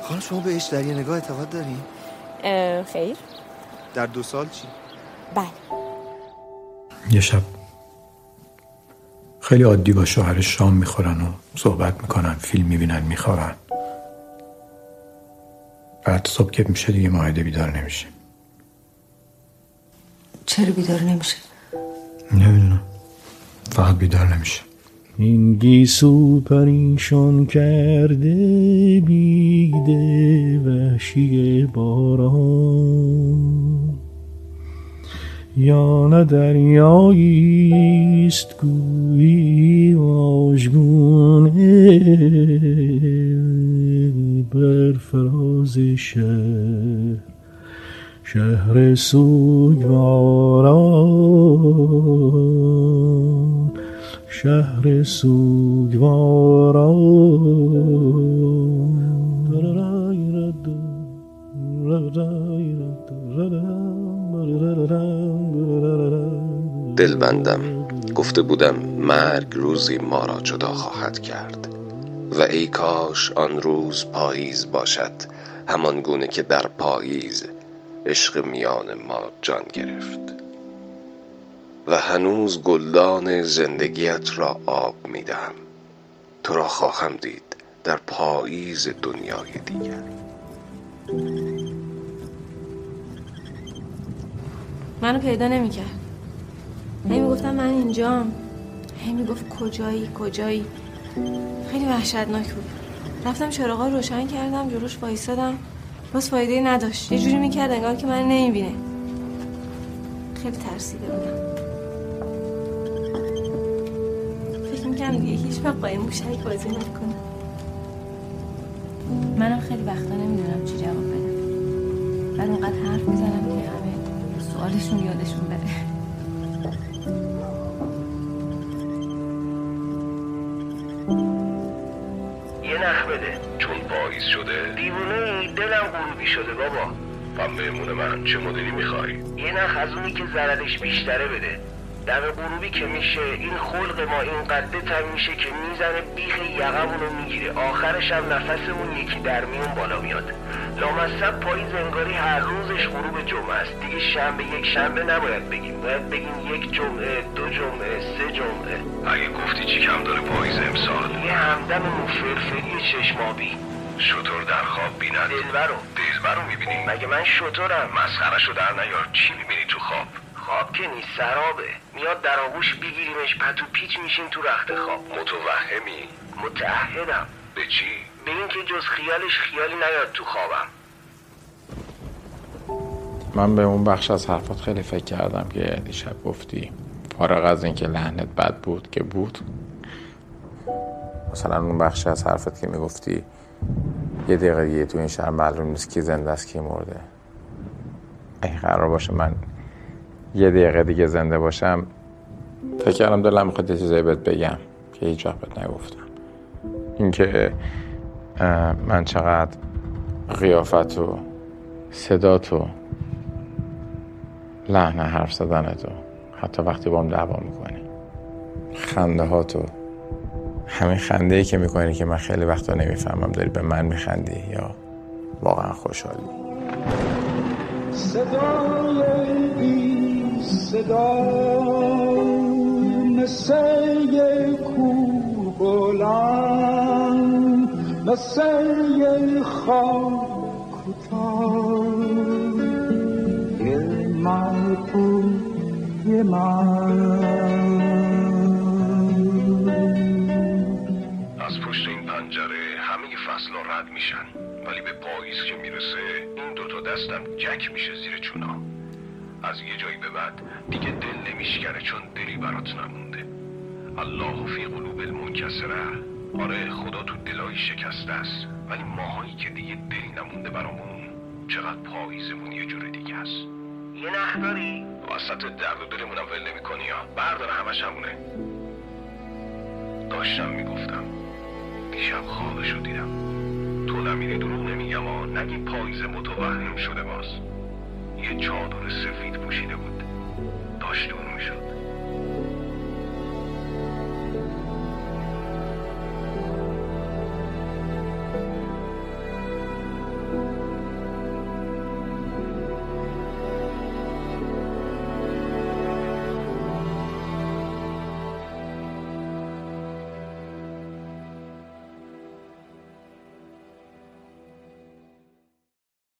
خانم شما بهش در یه نگاه اعتقاد داری؟ خیر. در 2 سال چی؟ بله. یه شب خیلی عادی با شوهرش شام میخورن و صحبت میکنن، فیلم میبینن، میخوابن. بعد صبح که میشه دیگه ماهده بیدار نمیشه. چرا بیدار نمیشه؟ نمیدونم، فقط بیدار نمیشه. این گیسو پریشان کرده بیده وحشی باران، یا نه دریاییست گویی واژگونه بر فراز شهر سوگواران، شهر سوگواران. دلبندم گفته بودم مرگ روزی ما را جدا خواهد کرد و ای کاش آن روز پاییز باشد، همان گونه که در پاییز عشق میان ما جان گرفت و هنوز گلدان زندگیت را آب میدهم. تو را خواهم دید در پاییز دنیای دیگر. منو پیدا نمی‌کرد. هی میگفتم من اینجام، هی میگفت کجایی. خیلی وحشتناک بود. رفتم چراغا رو روشن کردم، جلوش وایسادم، باز فایده نداشت. یه جوری میکرد انگار که من نمیبینه. خیلی ترسیده بودم. فکر میکنم دیگه هیچ وقت با این موشک بازی نکنم. منم خیلی وقتا نمیدونم چی جواب بدم. بعد اونقدر حرف میزنم که همه سوالشون یادشون بره. نخ بده چون پاییز شده. دیوونه ای، دلم غروبی شده بابا. هم مهمون من چه مدلی میخوای؟ یه نخ از اونی که ضررش بیشتره بده. دم غروبی که میشه این خلق ما این قده تن میشه که میزنه بیخ یقمونو میگیره، آخرش هم نفسمون یکی در میون بالا میاد. لامصب پاییز انگاری هر روزش غروب جمعه است. دیگه شنبه یک شنبه نباید بگیم، باید بگیم یک جمعه، 2 جمعه، 3 جمعه. اگه گفتی چی کم داره پاییز امسال؟ یه همدم موفرفری چشمابی. شطور در خواب بیند دلبرو میبینی؟ مگه من شطورم؟ مسخره‌شو در نیار. چی میبینی تو خواب؟ خواب که نیست، سرابه. میاد در آغوش بگیریمش، پتو پیچ میشیم تو رخت خواب. متوهمی؟ متعهدم. به چی؟ به این که جز خیالش خیالی نیاد تو خوابم. من به اون بخش از حرفات خیلی فکر کردم که دیشب گفتی فارغ از این که لحنت بد بود که بود. مثلا اون بخش از حرفت که میگفتی یه دقیقه دیگه تو این شهر معلوم نیست کی زنده است کی مرده. اگه قرار باشه من یه دقیقه دیگه زنده باشم، فکر کردم دلم میخواد یه چیزایی بهت بگم که هیچ وقت بهت نگفتم. اینکه من چقدر قیافت و صدات و لحن حرف زدنت و حتی وقتی با هم دعوا میکنی، خنده هاتو، همین خنده ای که میکنی که من خیلی وقتا نمیفهمم داری به من میخندی یا واقعا خوشحالی. صدای بی صدا مثل یه کوه بلند، مثل یه خاک کوتاه، یه مرد یه از پشت این پنجره همه فصل‌ها رد میشن، ولی به پاییز که میرسه این 2 تا دستم جک میشه زیر چونا. از یه جایی به بعد دیگه دل نمیشکنه چون دلی برات نمونده. الله فی قلوب المنکسره. آره خدا تو دلای شکسته است، ولی ماهایی که دیگه دلی نمونده برامون، چقدر پاییزمون یه جور دیگه است. یه نخ داری؟ وسط درد و دلمونم ول نمی‌کنی ها. بردار همش همونه. داشتم میگفتم دیشب خوابشو دیدم. تو نمیری دروغ نمیگم ها. نگی پاییز متوهم شده باز. یه چادر سفید پوشیده بود، داشت اون میشد.